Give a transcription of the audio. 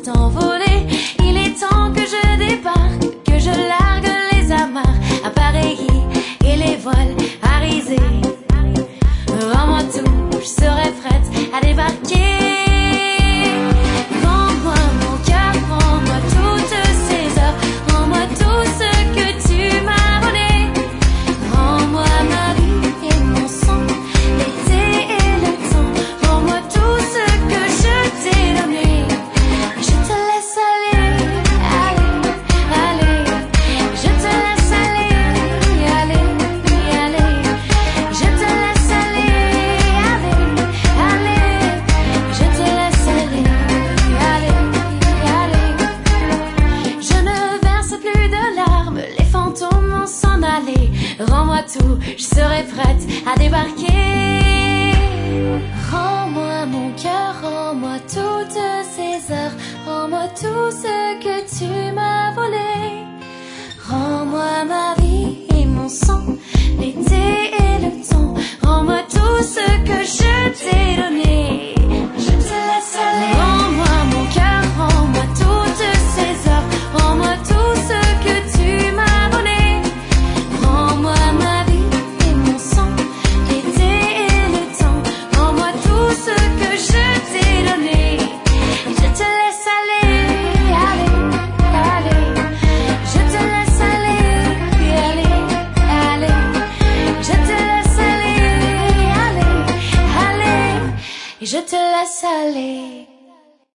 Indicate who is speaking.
Speaker 1: t'envoler. Il est temps que je débarque, que je largue les amarres appareillés et les voiles arisés. Rends-moi tout, je serai prête à débarquer. Rends-moi mon cœur, rends-moi toutes ces heures, rends-moi tout ce que tu m'as volé. Rends-moi ma vie et mon sang, l'été et le temps. Rends-moi tout ce que je t'ai donné. Je te laisse aller, aller, aller. Je te laisse aller, aller, aller. Je te laisse aller, aller, aller. Je te laisse aller, aller, aller. Je ne verse plus de larmes, les fantômes vont s'en aller. Rends-moi tout, je serai prête à débarquer. Rends-moi mon cœur, rends-moi toutes ces heures, rends-moi tout ce que tu m'as volé. Rends-moi ma vie et mon sang, l'été et le temps. Rends-moi tout ce que je t'ai donné. Je te laisse aller. Rends-moi mon cœur, rends-moi toutes ces heures, rends-moi tout ce que tu m'as volé. Rends-moi ma vie et mon sang, l'été et le temps. Rends-moi tout ce que je t'ai donné. Je te laisse aller, aller, aller. Je te laisse aller, aller, aller. Je te laisse aller, aller, aller. Et je te laisse aller.